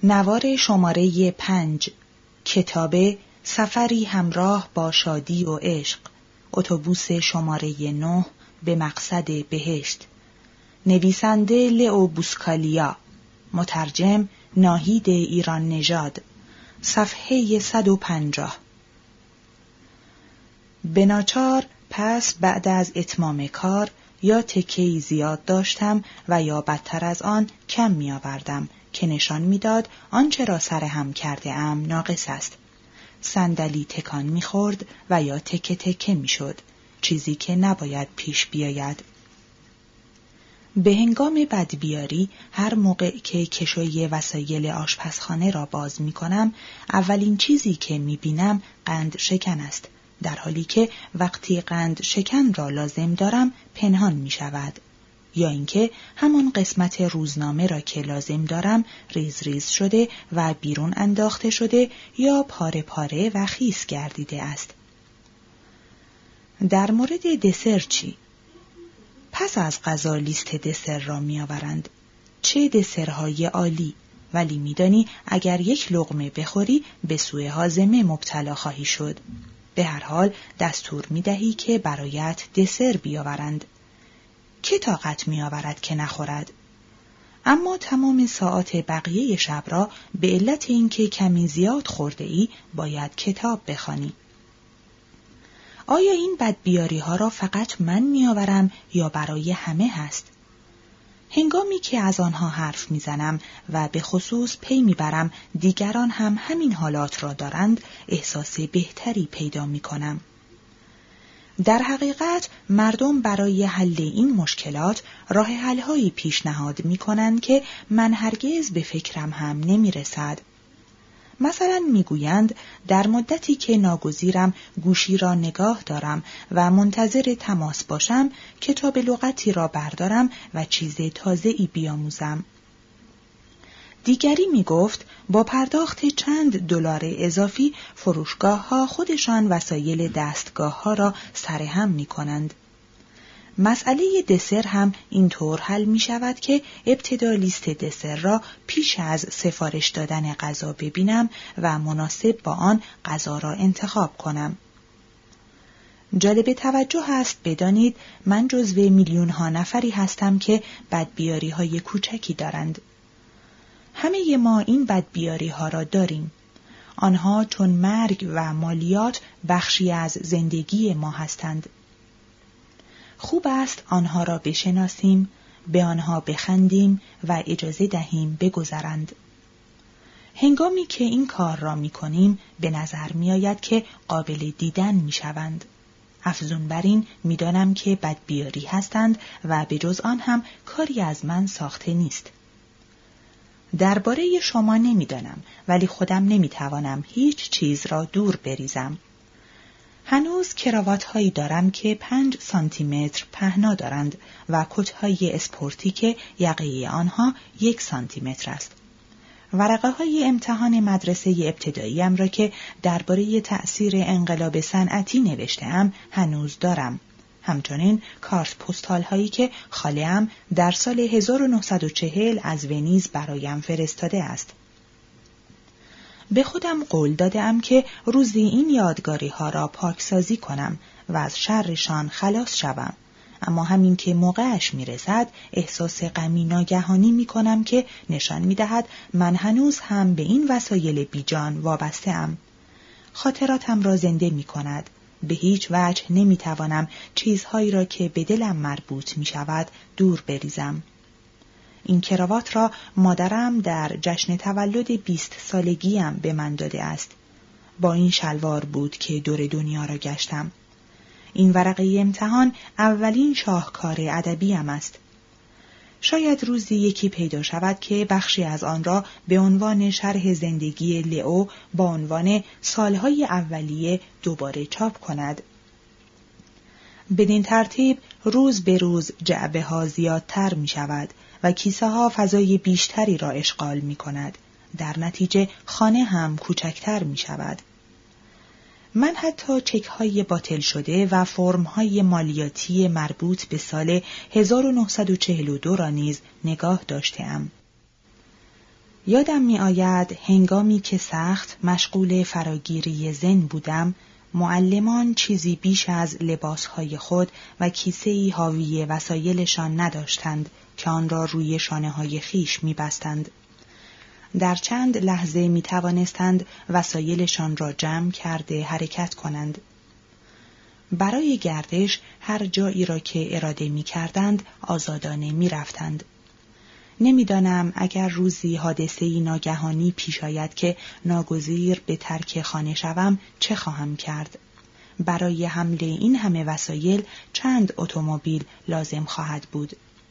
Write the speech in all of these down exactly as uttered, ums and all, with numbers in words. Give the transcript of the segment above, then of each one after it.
نوار شماره پنج، کتاب سفری همراه با شادی و عشق، اتوبوس شماره نه به مقصد بهشت. نویسنده لئو بوسکالیا، مترجم ناهید ایران نژاد. صفحه صد و پنجاه. به ناچار پس بعد از اتمام کار یا تکه‌ای زیاد داشتم و یا بدتر از آن کم می آوردم که نشان میداد آنچه را سرهم کرده ام ناقص است. صندلی تکان می خورد و یا تکه تکه می شد، چیزی که نباید پیش بیاید. به هنگام بدبیاری هر موقع که کشوی وسایل آشپزخانه را باز می کنم، اولین چیزی که می بینم قند شکن است، در حالی که وقتی قند شکن را لازم دارم پنهان می شود. یا اینکه همان قسمت روزنامه را که لازم دارم ریز ریز شده و بیرون انداخته شده یا پاره پاره و خیس گردیده است. در مورد دسر چی؟ پس از غذا لیست دسر را می آورند. چه دسرهای عالی، ولی میدانی اگر یک لقمه بخوری به سوء هاضمه مبتلا خواهی شد. به هر حال دستور می دهی که برایت دسر بیاورند. که طاقت می آورد که نخورد؟ اما تمام ساعات بقیه شب را به علت اینکه کمی زیاد خورده ای باید کتاب بخوانی. آیا این بدبیاری ها را فقط من می آورم یا برای همه هست؟ هنگامی که از آنها حرف می زنم و به خصوص پی می برم دیگران هم همین حالات را دارند، احساس بهتری پیدا می کنم. در حقیقت مردم برای حل این مشکلات راه حل‌هایی پیشنهاد می‌کنند که من هرگز به فکرم هم نمی‌رسد. مثلا می‌گویند در مدتی که ناگزیرم گوشی را نگاه دارم و منتظر تماس باشم، کتاب لغتی را بردارم و چیز تازه‌ای بیاموزم. دیگری می گفت با پرداخت چند دلار اضافی فروشگاه ها خودشان وسایل دستگاه ها را سرهم می کنند. مسئله دسر هم اینطور حل می شود که ابتدا لیست دسر را پیش از سفارش دادن غذا ببینم و مناسب با آن غذا را انتخاب کنم. جالب توجه است بدانید من جزو میلیون ها نفری هستم که بدبیاری های کوچکی دارند. همه ما این بدبیاری ها را داریم. آنها چون مرگ و مالیات بخشی از زندگی ما هستند. خوب است آنها را بشناسیم، به آنها بخندیم و اجازه دهیم بگذرند. هنگامی که این کار را می کنیم به نظر می آید که قابل دیدن می شوند. افزون بر این می دانم که بدبیاری هستند و به جز آن هم کاری از من ساخته نیست. درباره شما نمیدانم، ولی خودم نمیتوانم هیچ چیز را دور بریزم. هنوز کراوات هایی دارم که پنج سانتی متر پهنا دارند و کت های اسپورتی که یقه آنها یک سانتی متر است. ورقه های امتحان مدرسه ابتداییم را که درباره تأثیر انقلاب صنعتی نوشته‌ام هنوز دارم. همچنین کارت پستال هایی که خاله‌ام در سال هزار و نهصد و چهل از ونیز برایم فرستاده است. به خودم قول دادم که روزی این یادگاری ها را پاکسازی کنم و از شرشان خلاص شوم. اما همین که موقعش می رسد احساس غمی ناگهانی می کنم که نشان می دهد من هنوز هم به این وسایل بیجان وابسته ام. خاطراتم را زنده می کند. به هیچ وجه نمی توانم چیزهایی را که به دلم مربوط می شود دور بریزم. این کراوات را مادرم در جشن تولد بیست سالگیم به من داده است. با این شلوار بود که دور دنیا را گشتم. این ورقه امتحان اولین شاهکار ادبیم است. شاید روزی یکی پیدا شود که بخشی از آن را به عنوان شرح زندگی لئو با عنوان سالهای اولیه دوباره چاپ کند. بدین ترتیب روز به روز جعبه ها زیادتر می شود و کیسه ها فضای بیشتری را اشغال می کند. در نتیجه خانه هم کوچکتر می شود. من حتی چک های باطل شده و فرم های مالیاتی مربوط به سال هزار و نهصد و چهل و دو را نیز نگاه داشته ام. یادم می آید هنگامی که سخت مشغول فراگیری زن بودم، معلمان چیزی بیش از لباسهای خود و کیسه‌ای حاوی وسایلشان نداشتند که آن را روی شانه‌های خیش می‌بستند. در چند لحظه می‌توانستند وسایلشان را جمع کرده حرکت کنند. برای گردش هر جایی را که اراده می‌کردند آزادانه می‌رفتند. نمی‌دانم اگر روزی حادثه‌ای ناگهانی پیش آید که ناگزیر به ترک خانه شوم چه خواهم کرد. برای حمل این همه وسایل چند اتومبیل لازم خواهد بود.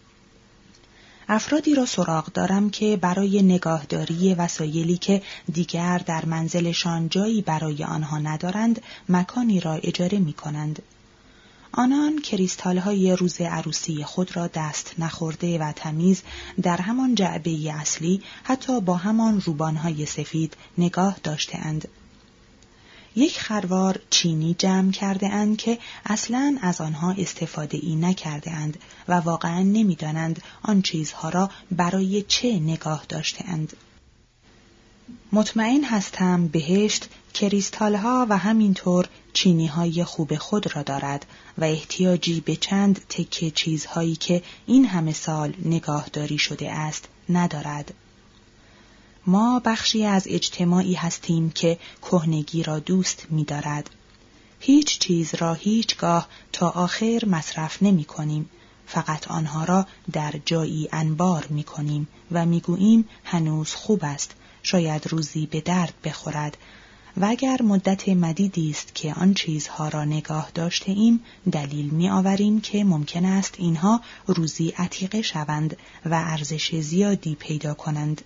افرادی را سراغ دارم که برای نگاهداری وسایلی که دیگر در منزلشان جایی برای آنها ندارند مکانی را اجاره می‌کنند. آنان کریستال‌های روز عروسی خود را دست نخورده و تمیز در همان جعبه اصلی حتی با همان روبان‌های سفید نگاه داشته‌اند. یک خروار چینی جمع کرده اند که اصلاً از آنها استفاده ای نکرده اند و واقعاً نمی‌دانند آن چیزها را برای چه نگاه داشته اند. مطمئن هستم بهشت کریستال‌ها و همینطور چینی‌های خوب خود را دارد و احتیاجی به چند تکه چیزهایی که این همه سال نگاهداری شده است ندارد. ما بخشی از اجتماعی هستیم که کهنگی را دوست می‌دارد. هیچ چیز را هیچگاه تا آخر مصرف نمی‌کنیم، فقط آنها را در جایی انبار می‌کنیم و می‌گوییم هنوز خوب است، شاید روزی به درد بخورد. و اگر مدت مدیدی است که آن چیزها را نگاه داشته ایم، دلیل می آوریم که ممکن است اینها روزی عتیقه شوند و ارزش زیادی پیدا کنند.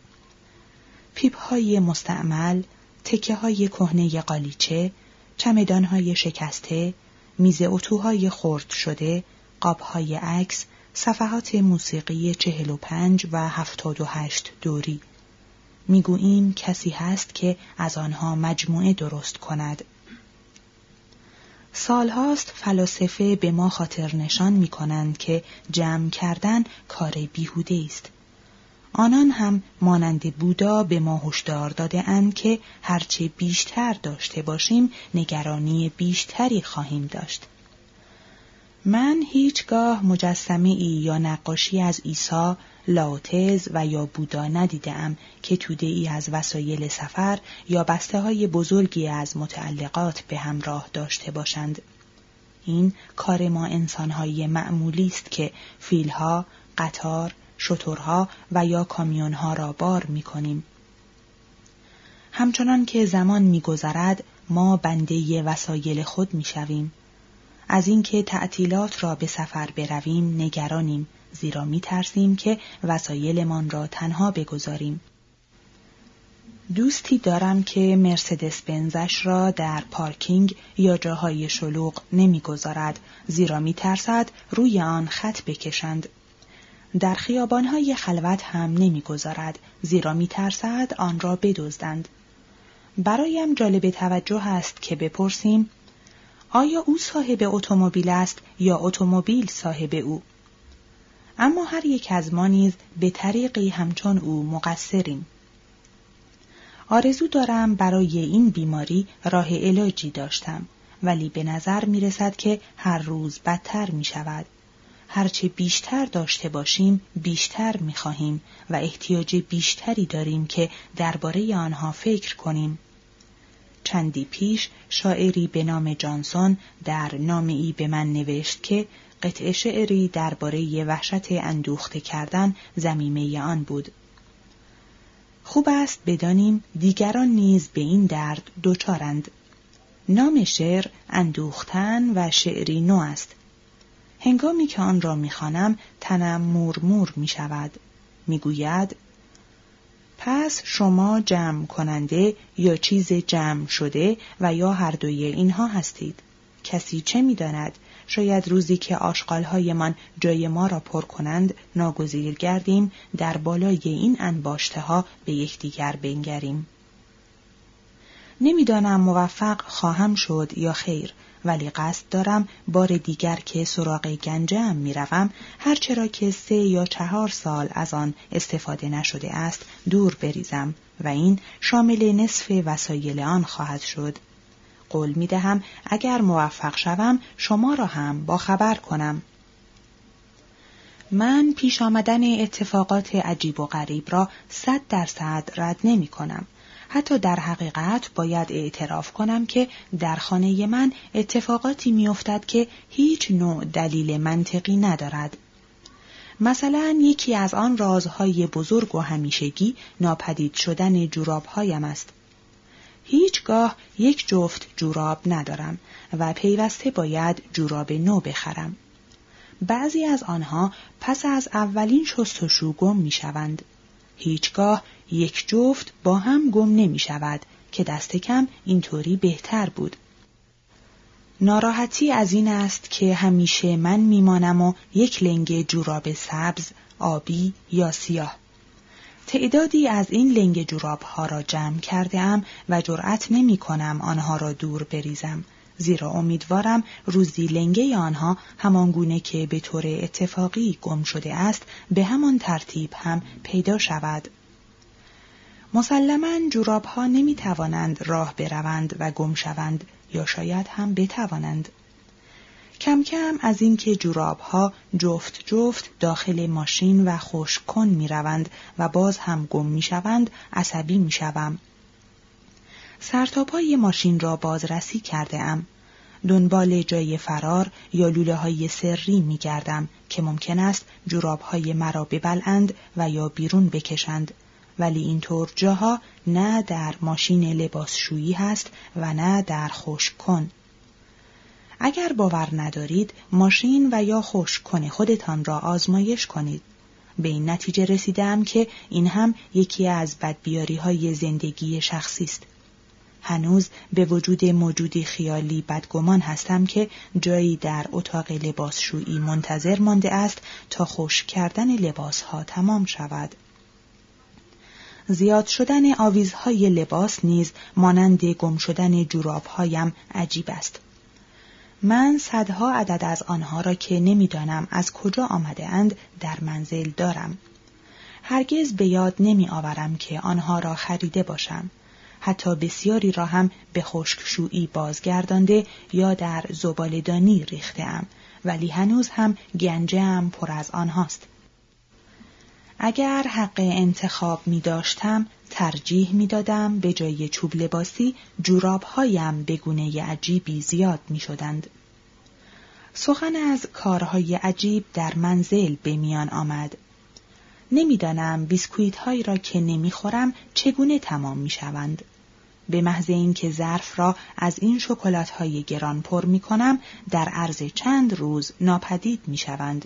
پیپ‌های مستعمل، تکه‌های کهنه قالیچه، چمدان‌های شکسته، میز اتوهای خرد شده، قاب‌های عکس، صفحات موسیقی چهل و پنج و هفتاد و هشت دوری. میگوییم کسی هست که از آنها مجموعه درست کند. سالهاست فلاسفه به ما خاطر نشان می کنند که جمع کردن کار بیهوده است. آنان هم مانند بودا به ما هشدار داده اند که هرچه بیشتر داشته باشیم نگرانی بیشتری خواهیم داشت. من هیچگاه مجسمه ای یا نقاشی از عیسی، لاوتز و یا بودا ندیدم که توده ای از وسایل سفر یا بسته های بزرگی از متعلقات به همراه داشته باشند. این کار ما انسان‌های معمولی است که فیل‌ها، قطار، شترها و یا کامیون‌ها را بار می‌کنیم. همچنان که زمان می‌گذرد ما بنده وسایل خود می‌شویم. از اینکه تعطیلات را به سفر برویم نگرانیم، زیرا می‌ترسیم که وسایلمان را تنها بگذاریم. دوستی دارم که مرسدس بنزش را در پارکینگ یا جاهای شلوغ نمی‌گذارد، زیرا می‌ترسد روی آن خط بکشند. در خیابان‌های خلوت هم نمی‌گذارد، زیرا می‌ترسد آن را بدزدند. برایم جالب توجه است که بپرسیم آیا او صاحب اتومبیل است یا اتومبیل صاحب او؟ اما هر یک از ما نیز به طریقی همچون او مقصریم. آرزو دارم برای این بیماری راه علاجی داشتم، ولی به نظر می رسد که هر روز بدتر می شود. هرچه بیشتر داشته باشیم بیشتر می خواهیم و احتیاج بیشتری داریم که درباره آنها فکر کنیم. چندی پیش شاعری به نام جانسون در نامه‌ای به من نوشت که قطعه شعری درباره وحشت اندوخته کردن ضمیمه آن بود. خوب است بدانیم دیگران نیز به این درد دچارند. نام شعر اندوختن و شعری نو است. هنگامی که آن را می‌خوانم تنم مور مور می‌شود. می‌گوید پس شما جمع کننده یا چیز جمع شده و یا هر دوی اینها هستید. کسی چه می‌داند؟ شاید روزی که آشغال‌های من جای ما را پر کنند ناگزیر گردیم در بالای این انباشته‌ها به یکدیگر بنگریم. نمی‌دانم موفق خواهم شد یا خیر، ولی قصد دارم بار دیگر که سراغ گنجه‌ام میروم، هرچه را که سه یا چهار سال از آن استفاده نشده است دور بریزم و این شامل نصف وسایل آن خواهد شد. قول می دهم اگر موفق شوم شما را هم با خبر کنم. من پیش آمدن اتفاقات عجیب و غریب را صد درصد رد نمی کنم. حتی در حقیقت باید اعتراف کنم که در خانه من اتفاقاتی می افتد که هیچ نوع دلیل منطقی ندارد. مثلا یکی از آن رازهای بزرگ و همیشگی ناپدید شدن جورابهایم است. هیچگاه یک جفت جوراب ندارم و پیوسته باید جوراب نو بخرم. بعضی از آنها پس از اولین شستشو گم می شوند. هیچگاه یک جفت با هم گم نمی شود که دست کم اینطوری بهتر بود. ناراحتی از این است که همیشه من میمانم و یک لنگ جوراب سبز، آبی یا سیاه. تعدادی از این لنگ جوراب ها را جمع کرده ام و جرأت نمی کنم آنها را دور بریزم، زیرا امیدوارم روزی لنگه آنها همانگونه که به طور اتفاقی گم شده است به همان ترتیب هم پیدا شود. مسلماً جوراب ها نمی توانند راه بروند و گم شوند، یا شاید هم بتوانند. کم کم از اینکه جوراب ها جفت جفت داخل ماشین و خشک کن می روند و باز هم گم می شوند عصبی می شوم. سرتاپای ماشین را بازرسی کرده ام. دنبال جای فرار یا لوله های سری می گردم که ممکن است جوراب های مرا ببلعند و یا بیرون بکشند. ولی اینطور جاها نه در ماشین لباسشویی هست و نه در خشک کن. اگر باور ندارید ماشین و یا خشک کن خودتان را آزمایش کنید. به این نتیجه رسیدم که این هم یکی از بدبیاری های زندگی شخصی است. هنوز به وجود موجودی خیالی بدگمان هستم که جایی در اتاق لباسشویی منتظر مانده است تا خشک کردن لباس ها تمام شود. زیاد شدن آویزهای لباس نیز مانند گم شدن جورابهایم عجیب است. من صدها عدد از آنها را که نمیدانم از کجا آمده اند در منزل دارم. هرگز به یاد نمی آورم که آنها را خریده باشم. حتی بسیاری را هم به خشکشویی بازگردانده یا در زباله‌دانی ریخته‌ام، ولی هنوز هم گنجه‌ام پر از آنهاست. اگر حق انتخاب می داشتم ترجیح می دادم به جای چوب لباسی جوراب هایم به گونه عجیبی زیاد می شدند. سخن از کارهای عجیب در منزل به میان آمد. نمیدانم بیسکویت هایی را که نمی خورم چگونه تمام می شوند. به محض اینکه ظرف را از این شکلات های گران پر می کنم در عرض چند روز ناپدید می شوند.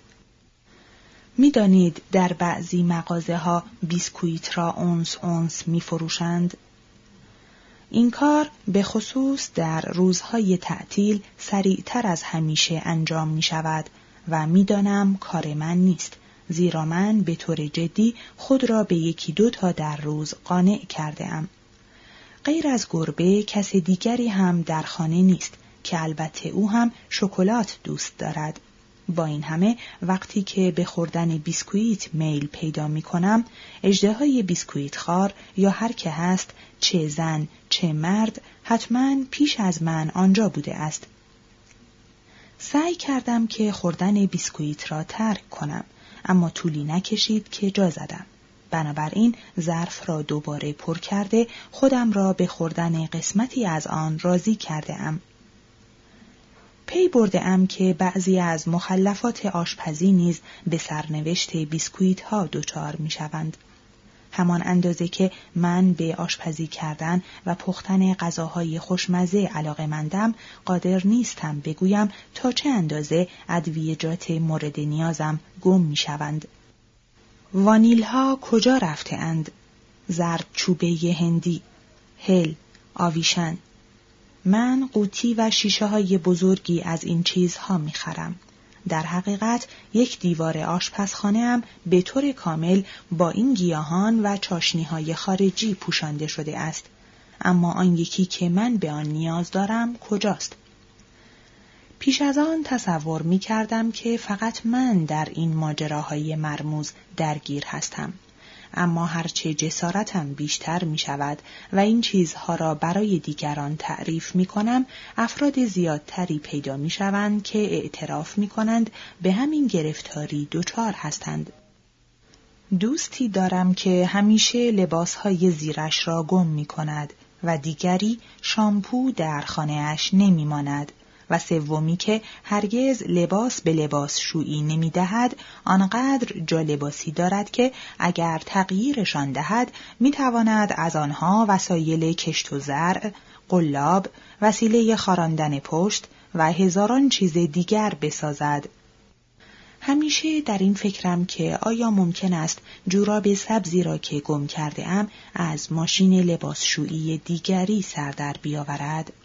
می دانید در بعضی مغازه ها بیسکویت را اونس اونس می فروشند؟ این کار به خصوص در روزهای تعطیل سریعتر از همیشه انجام می شود و می دانم کار من نیست، زیرا من به طور جدی خود را به یکی دو تا در روز قانع کرده ام. غیر از گربه کس دیگری هم در خانه نیست که البته او هم شکلات دوست دارد. با این همه وقتی که به خوردن بیسکویت میل پیدا می کنم، اژدهای بیسکویت خار یا هر که هست، چه زن چه مرد، حتما پیش از من آنجا بوده است. سعی کردم که خوردن بیسکویت را ترک کنم، اما طولی نکشید که جا زدم. بنابراین ظرف را دوباره پر کرده خودم را به خوردن قسمتی از آن راضی کرده ام. پی برده ام که بعضی از مخلفات آشپزی نیز به سرنوشت بیسکویت ها دچار می شوند. همان اندازه که من به آشپزی کردن و پختن غذاهای خوشمزه علاقه‌مندم، قادر نیستم بگویم تا چه اندازه ادویه‌جات مورد نیازم گم می شوند. وانیل ها کجا رفته اند؟ زردچوبه هندی، هل، آویشن. من قوطی و شیشه های بزرگی از این چیزها می خرم. در حقیقت یک دیوار آشپزخانه ام به طور کامل با این گیاهان و چاشنی های خارجی پوشانده شده است. اما آن یکی که من به آن نیاز دارم کجاست؟ پیش از آن تصور می کردم که فقط من در این ماجراهای مرموز درگیر هستم. اما هرچه جسارتم بیشتر می شود و این چیزها را برای دیگران تعریف می کنم، افراد زیادتری پیدا می شوند که اعتراف می کنند به همین گرفتاری دچار هستند. دوستی دارم که همیشه لباسهای زیرش را گم می کند و دیگری شامپو در خانه‌اش نمی ماند و سومی که هرگز لباس به لباس شویی نمی دهد، آنقدر جالباسی دارد که اگر تغییرشان دهد می تواند از آنها وسایل کشت و زرع، قلاب، وسیله خاراندن پشت و هزاران چیز دیگر بسازد. همیشه در این فکرم که آیا ممکن است جوراب سبزی را که گم کرده ام از ماشین لباسشویی دیگری سر در بیاورد.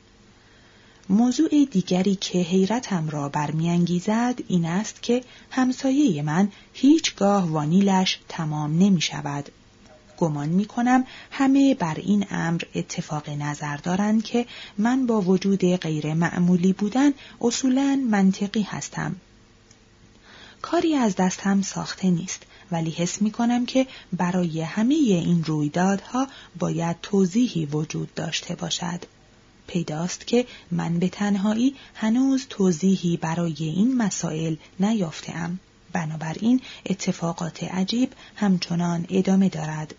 موضوع دیگری که حیرتم را برمی‌انگیزد این است که همسایه من هیچگاه وانیلش تمام نمی شود. گمان می کنم همه بر این امر اتفاق نظر دارند که من با وجود غیر معمولی بودن اصولاً منطقی هستم. کاری از دستم ساخته نیست، ولی حس می کنم که برای همه این رویدادها باید توضیحی وجود داشته باشد. پیداست که من به تنهایی هنوز توضیحی برای این مسائل نیافته‌ام. بنابراین اتفاقات عجیب همچنان ادامه دارد.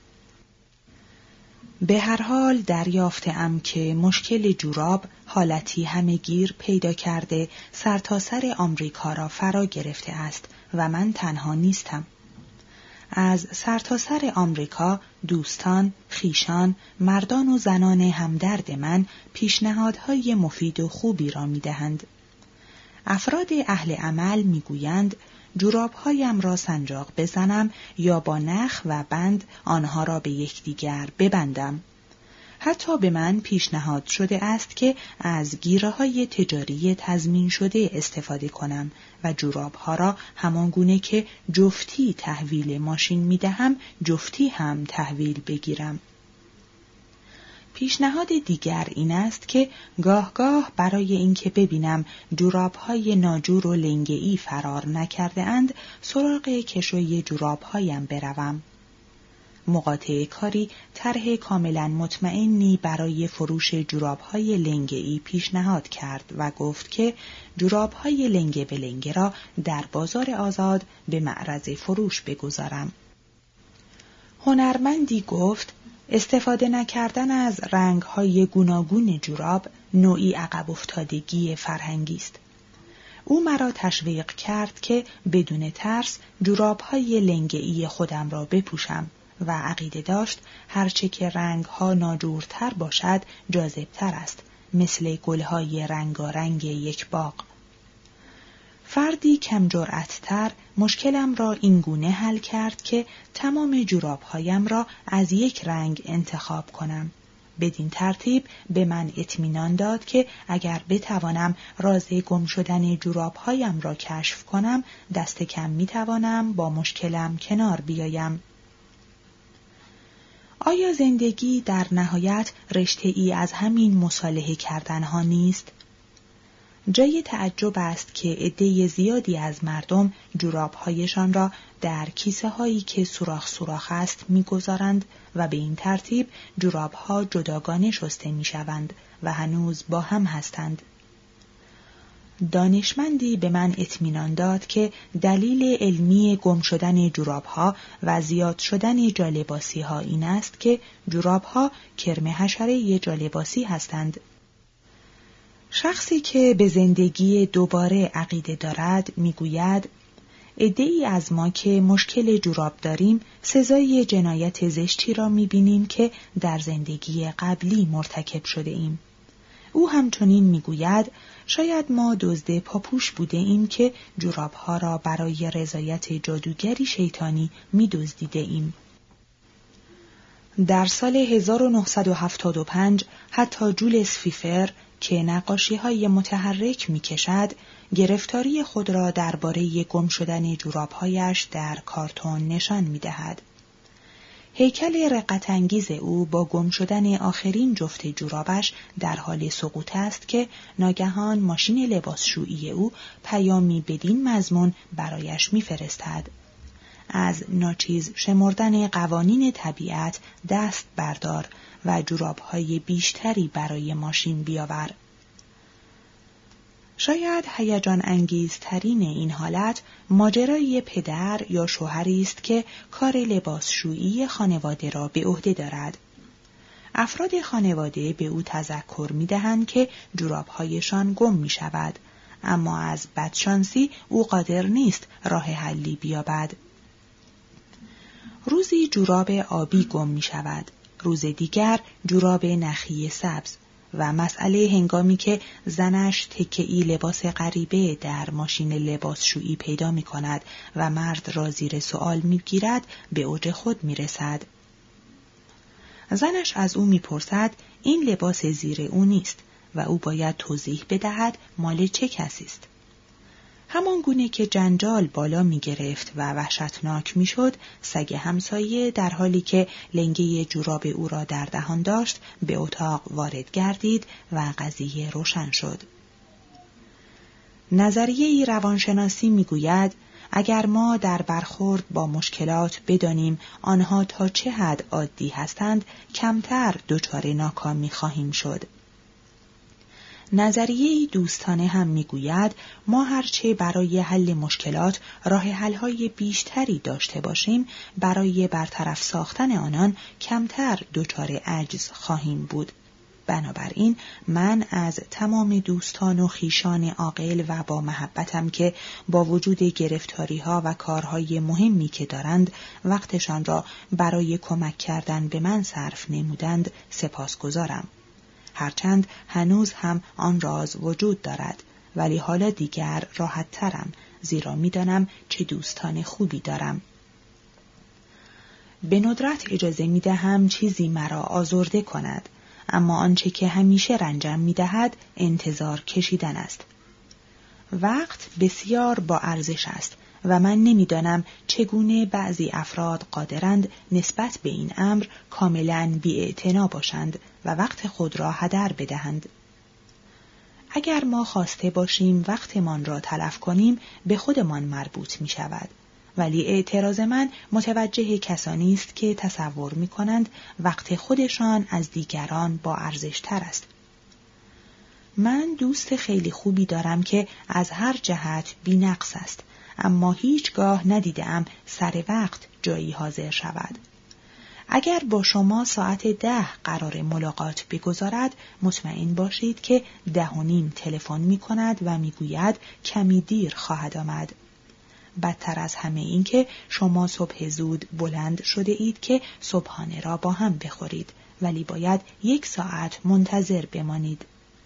به هر حال دریافته‌ام که مشکل جوراب حالتی همه‌گیر پیدا کرده سرتاسر آمریکا را فرا گرفته است و من تنها نیستم. از سرتاسر آمریکا دوستان، خویشان، مردان و زنان همدرد من پیشنهادهای مفید و خوبی را می‌دهند. افراد اهل عمل می‌گویند جوراب‌هایم را سنجاق بزنم یا با نخ و بند آنها را به یکدیگر ببندم. حتی به من پیشنهاد شده است که از گیره‌های تجاری تضمین شده استفاده کنم و جوراب‌ها را همانگونه که جفتی تحویل ماشین می‌دهم جفتی هم تحویل بگیرم. پیشنهاد دیگر این است که گاه گاه برای اینکه ببینم جوراب‌های ناجور و لنگه‌ای فرار نکرده اند سراغ کشوی جوراب‌هایم بروم. مقاطع کاری طرح کاملا مطمئنی برای فروش جوراب‌های لنگه‌ای پیشنهاد کرد و گفت که جوراب‌های لنگه به لنگه را در بازار آزاد به معرض فروش بگذارم. هنرمندی گفت استفاده نکردن از رنگ‌های گوناگون جوراب نوعی عقب افتادگی فرهنگی است. او مرا تشویق کرد که بدون ترس جوراب‌های لنگه‌ای خودم را بپوشم و عقیده داشت هرچه که رنگ‌ها ناجورتر باشد جاذب‌تر است، مثل گل‌های رنگارنگ یک باغ. فردی کم جرأت‌تر مشکلم را اینگونه حل کرد که تمام جوراب‌هایم را از یک رنگ انتخاب کنم. بدین ترتیب به من اطمینان داد که اگر بتوانم راز گم شدن جوراب‌هایم را کشف کنم، دست کم می‌توانم با مشکلم کنار بیایم. آیا زندگی در نهایت رشته‌ای از همین مصالحه کردن‌ها نیست؟ جای تعجب است که عده زیادی از مردم جوراب‌هایشان را در کیسه‌هایی که سوراخ سوراخ است می‌گذارند و به این ترتیب جوراب‌ها جداگانه شسته می‌شوند و هنوز با هم هستند. دانشمندی به من اطمینان داد که دلیل علمی گم شدن جوراب‌ها و زیاد شدن جالباسی‌ها این است که جوراب‌ها کرم حشره جالباسی هستند. شخصی که به زندگی دوباره عقیده دارد میگوید عده‌ای از ما که مشکل جوراب داریم سزای جنایت زشتی را میبینیم که در زندگی قبلی مرتکب شده ایم. او همچنین میگوید شاید ما دزد پاپوش بوده ایم که جورابها را برای رضایت جادوگری شیطانی میدزدیده ایم. در سال هزار و نهصد و هفتاد و پنج حتی جولس فیفر که نقاشی‌های متحرک می‌کشد، گرفتاری خود را درباره گم شدن جوراب‌هایش در کارتون نشان می‌دهد. هیکل رقت‌انگیز او با گم شدن آخرین جفت جورابش در حال سقوط است که ناگهان ماشین لباسشویی او پیامی بدین مضمون برایش می‌فرستد: از ناچیز شمردن قوانین طبیعت دست بردار و جوراب‌های بیشتری برای ماشین بیاور. شاید هیجان انگیزترین این حالت ماجرای پدر یا شوهری است که کار لباسشویی خانواده را به عهده دارد. افراد خانواده به او تذکر می‌دهند که جوراب‌هایشان گم می‌شود، اما از بدشانسی او قادر نیست راه حلی بیابد. روزی جوراب آبی گم می‌شود، روز دیگر جوراب نخی سبز، و مسئله هنگامی که زنش تکه‌ای لباس غریبه در ماشین لباسشویی پیدا می کند و مرد را زیر سؤال می گیرد به اوج خود می رسد. زنش از او می پرسد این لباس زیر او نیست و او باید توضیح بدهد مال چه کسی است. همان گونه که جنجال بالا می گرفت و وحشتناک می شد، سگ همسایه در حالی که لنگه جوراب او را در دهان داشت به اتاق وارد گردید و قضیه روشن شد. نظریه روانشناسی می گوید اگر ما در برخورد با مشکلات بدانیم آنها تا چه حد عادی هستند، کمتر دچار ناکامی خواهیم شد. نظریه دوستانه هم میگوید ما هرچه برای حل مشکلات راه حل‌های بیشتری داشته باشیم، برای برطرف ساختن آنان کمتر دچار عجز خواهیم بود. بنابراین من از تمام دوستان و خویشان عاقل و با محبتم که با وجود گرفتاری‌ها و کارهای مهمی که دارند وقتشان را برای کمک کردن به من صرف نمودند سپاسگزارم. هرچند هنوز هم آن راز وجود دارد، ولی حالا دیگر راحت ترم، زیرا می‌دانم چه دوستان خوبی دارم. به ندرت اجازه می‌دهم چیزی مرا آزرده کند، اما آنچه که همیشه رنجم می‌دهد انتظار کشیدن است. وقت بسیار با ارزش است و من نمی‌دانم چگونه بعضی افراد قادرند نسبت به این امر کاملاً بی‌اعتنا باشند و وقت خود را هدر بدهند. اگر ما خواسته باشیم وقتمان را تلف کنیم به خودمان مربوط می‌شود، ولی اعتراض من متوجه کسانی است که تصور می‌کنند وقت خودشان از دیگران با ارزش‌تر است. من دوست خیلی خوبی دارم که از هر جهت بی‌نقص است، اما هیچگاه ندیدم سر وقت جایی حاضر شود. اگر با شما ساعت ده قرار ملاقات بگذارد، مطمئن باشید که ده و نیم تلفن می کند و می گوید کمی دیر خواهد آمد. بدتر از همه این که شما صبح زود بلند شده اید که صبحانه را با هم بخورید، ولی باید یک ساعت منتظر بمانید.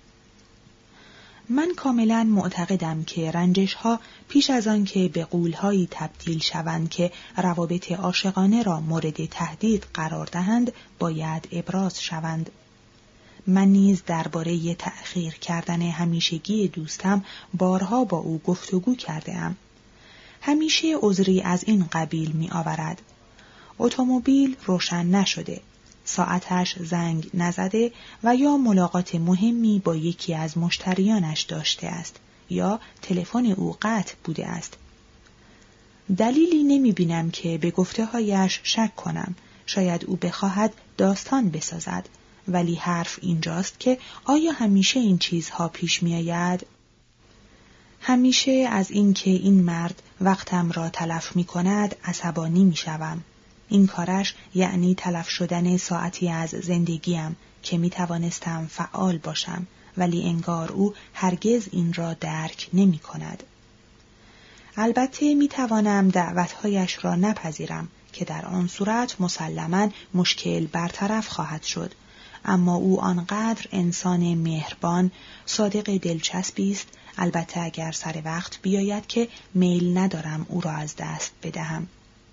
من کاملا معتقدم که رنجش‌ها پیش از آن که به غول‌هایی تبدیل شوند که روابط عاشقانه را مورد تهدید قرار دهند، باید ابراز شوند. من نیز درباره تأخیر کردن همیشگی دوستم بارها با او گفتگو کرده‌ام. همیشه عذری از این قبیل می آورد: اتومبیل روشن نشده، ساعتش زنگ نزده و یا ملاقات مهمی با یکی از مشتریانش داشته است یا تلفن او قطع بوده است. دلیلی نمی بینم که به گفته هایش شک کنم. شاید او بخواهد داستان بسازد، ولی حرف اینجاست که آیا همیشه این چیزها پیش می آید؟ همیشه از این که این مرد وقتم را تلف می کند عصبانی می شوم. این کارش یعنی تلف شدن ساعتی از زندگیم که می توانستم فعال باشم، ولی انگار او هرگز این را درک نمی کند. البته می توانم دعوتهایش را نپذیرم که در آن صورت مسلماً مشکل برطرف خواهد شد، اما او آنقدر انسان مهربان، صادق دلچسبی است، البته اگر سر وقت بیاید که میل ندارم او را از دست بدهم.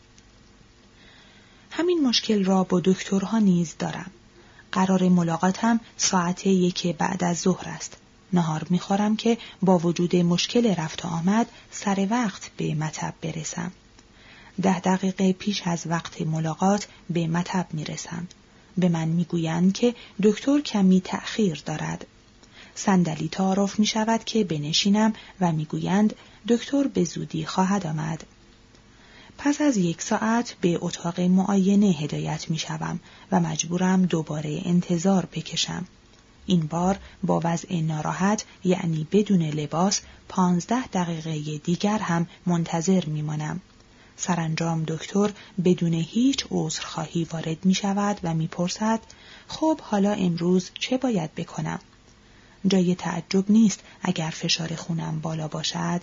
همین مشکل را با دکترها نیز دارم. قرار ملاقاتم ساعت یک بعد از ظهر است. نهار می‌خورم که با وجود مشکل رفت و آمد سر وقت به مطب برسم. ده دقیقه پیش از وقت ملاقات به مطب میرسم. به من میگویند که دکتر کمی تأخیر دارد. صندلی تعارف می شود که بنشینم و میگویند دکتر به زودی خواهد آمد. پس از یک ساعت به اتاق معاینه هدایت می شوم و مجبورم دوباره انتظار بکشم. این بار با وضع ناراحت، یعنی بدون لباس، پانزده دقیقه دیگر هم منتظر می مانم. سرانجام دکتر بدون هیچ عذرخواهی وارد می شود و می پرسد خب حالا امروز چه باید بکنم؟ جای تعجب نیست اگر فشار خونم بالا باشد.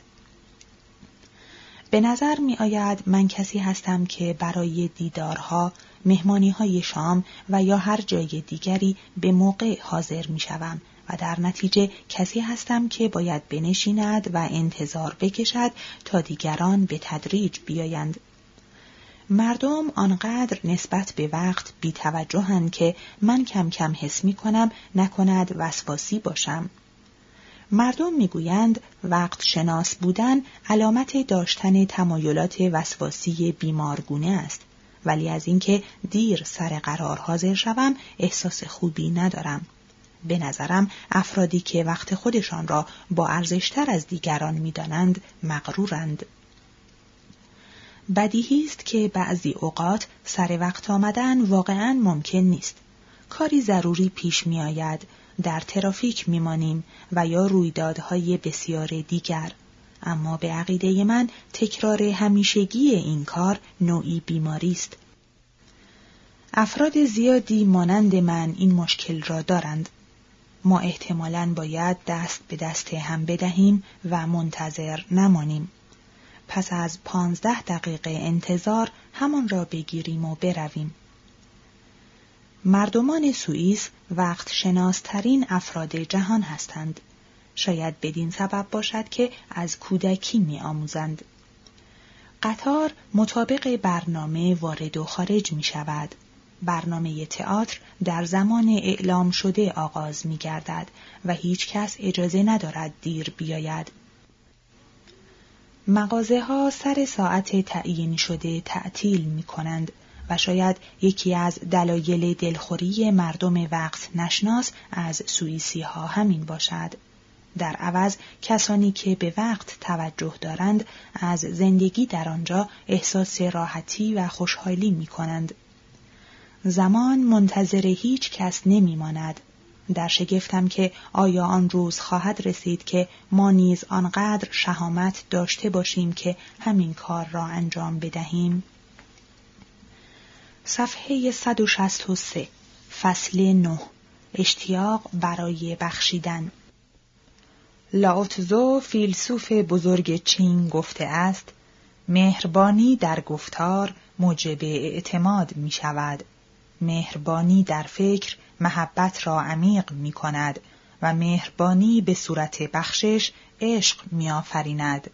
به نظر می آید من کسی هستم که برای دیدارها، مهمانی‌های شام و یا هر جای دیگری به موقع حاضر می شوم و در نتیجه کسی هستم که باید بنشیند و انتظار بکشد تا دیگران به تدریج بیایند. مردم آنقدر نسبت به وقت بی توجهند که من کم کم حس می کنم نکند وسواسی باشم. مردم میگویند وقت شناس بودن علامت داشتن تمایلات وسواسی بیمارگونه است، ولی از اینکه دیر سر قرار حاضر شوم احساس خوبی ندارم. به نظرم افرادی که وقت خودشان را با ارزشتر از دیگران می‌دانند مغرورند. بدیهی است که بعضی اوقات سر وقت آمدن واقعاً ممکن نیست. کاری ضروری پیش می آید، در ترافیک میمانیم و یا رویدادهای بسیار دیگر. اما به عقیده من تکرار همیشگی این کار نوعی بیماری است. افراد زیادی مانند من این مشکل را دارند. ما احتمالاً باید دست به دست هم بدهیم و منتظر نمانیم. پس از پانزده دقیقه انتظار همان را بگیریم و برویم. مردمان سوئیس وقت شناسترین افراد جهان هستند. شاید بدین سبب باشد که از کودکی می آموزند. قطار مطابق برنامه وارد و خارج می شود. برنامه تئاتر در زمان اعلام شده آغاز می گردد و هیچ کس اجازه ندارد دیر بیاید. مغازه ها سر ساعت تعیین شده تعطیل می کنند و شاید یکی از دلایل دلخوری مردم وقت نشناس از سوئیسی ها همین باشد. در عوض کسانی که به وقت توجه دارند از زندگی در آنجا احساس راحتی و خوشحالی می کنند. زمان منتظر هیچ کس نمی ماند. در شگفتم که آیا آن روز خواهد رسید که ما نیز آنقدر شهامت داشته باشیم که همین کار را انجام بدهیم؟ صفحه صد و شصت و سه، فصل نه، اشتیاق برای بخشیدن. لاوتزو فیلسوف بزرگ چین گفته است: مهربانی در گفتار موجب اعتماد می شود. مهربانی در فکر محبت را عمیق می کند و مهربانی به صورت بخشش عشق می آفریند.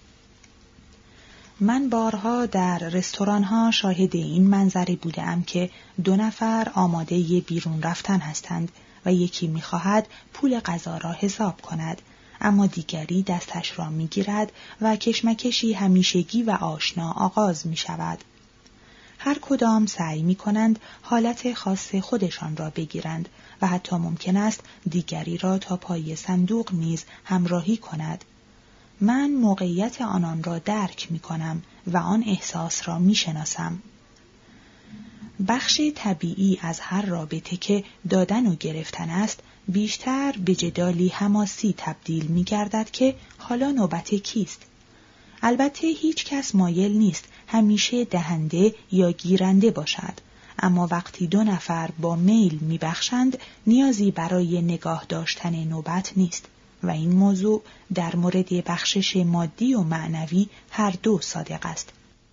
من بارها در رستوران‌ها شاهد این منظره بودم که دو نفر آماده ی بیرون رفتن هستند و یکی می‌خواهد پول غذا را حساب کند، اما دیگری دستش را می‌گیرد و کشمکشی همیشگی و آشنا آغاز می‌شود. هر کدام سعی می‌کنند حالت خاص خودشان را بگیرند و حتی ممکن است دیگری را تا پای صندوق نیز همراهی کند. من موقعیت آنان را درک می کنم و آن احساس را می شناسم. بخش طبیعی از هر رابطه که دادن و گرفتن است بیشتر به جدالی حماسی تبدیل می گردد که حالا نوبت کیست؟ البته هیچ کس مایل نیست همیشه دهنده یا گیرنده باشد، اما وقتی دو نفر با میل می بخشند نیازی برای نگاه داشتن نوبت نیست. و این موضوع در مورد بخشش مادی و معنوی هر دو صادق است.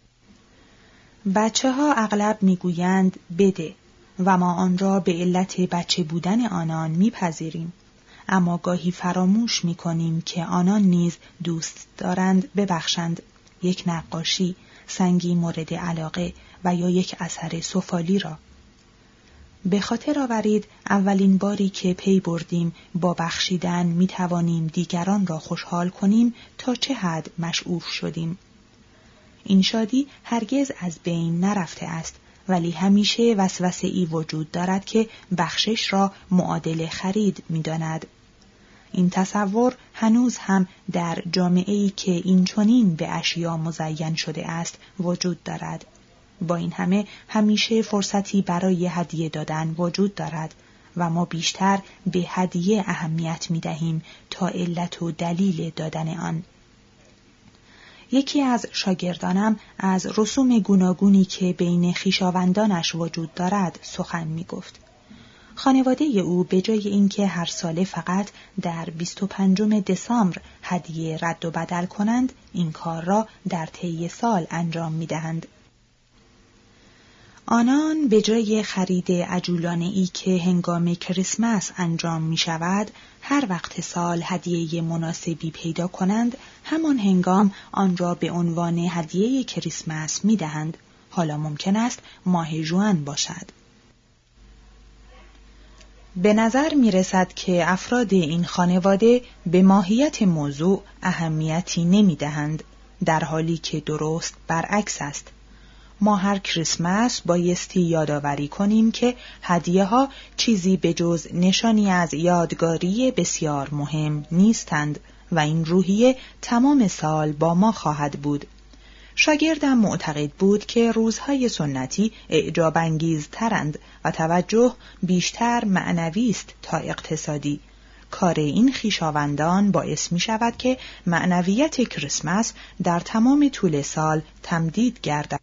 بچه ها اغلب میگویند بده و ما آن را به علت بچه بودن آنان میپذیریم، اما گاهی فراموش میکنیم که آنان نیز دوست دارند ببخشند. یک نقاشی، سنگی مورد علاقه و یا یک اثر سفالی را. به خاطر آورید اولین باری که پی بردیم با بخشیدن می توانیم دیگران را خوشحال کنیم تا چه حد مشعوف شدیم. این شادی هرگز از بین نرفته است، ولی همیشه وسوسه‌ای وجود دارد که بخشش را معادل خرید می‌داند. این تصور هنوز هم در جامعه‌ای که اینچنین به اشیا مزین شده است وجود دارد. با این همه همیشه فرصتی برای هدیه دادن وجود دارد و ما بیشتر به هدیه اهمیت می‌دهیم تا علت و دلیل دادن آن. یکی از شاگردانم از رسوم گوناگونی که بین خویشاوندانش وجود دارد سخن می‌گفت. خانواده او به جای اینکه هر ساله فقط در بیست و پنجم دسامبر هدیه رد و بدل کنند، این کار را در طی سال انجام می‌دهند. آنان به جای خرید عجولانه‌ای که هنگام کریسمس انجام می‌شود، هر وقت سال هدیه مناسبی پیدا کنند، همان هنگام آن را به عنوان هدیه کریسمس می‌دهند. حالا ممکن است ماه ژوئن باشد. به نظر می‌رسد که افراد این خانواده به ماهیت موضوع اهمیتی نمی‌دهند، در حالی که درست برعکس است. ما هر کریسمس بایستی یادآوری کنیم که هدیه‌ها چیزی به جز نشانی از یادگاری بسیار مهم نیستند و این روحیه تمام سال با ما خواهد بود. شاگردم معتقد بود که روزهای سنتی اعجاب انگیزترند و توجه بیشتر معنوی است تا اقتصادی. کار این خویشاوندان باعث می شود که معنویت کریسمس در تمام طول سال تمدید گردد.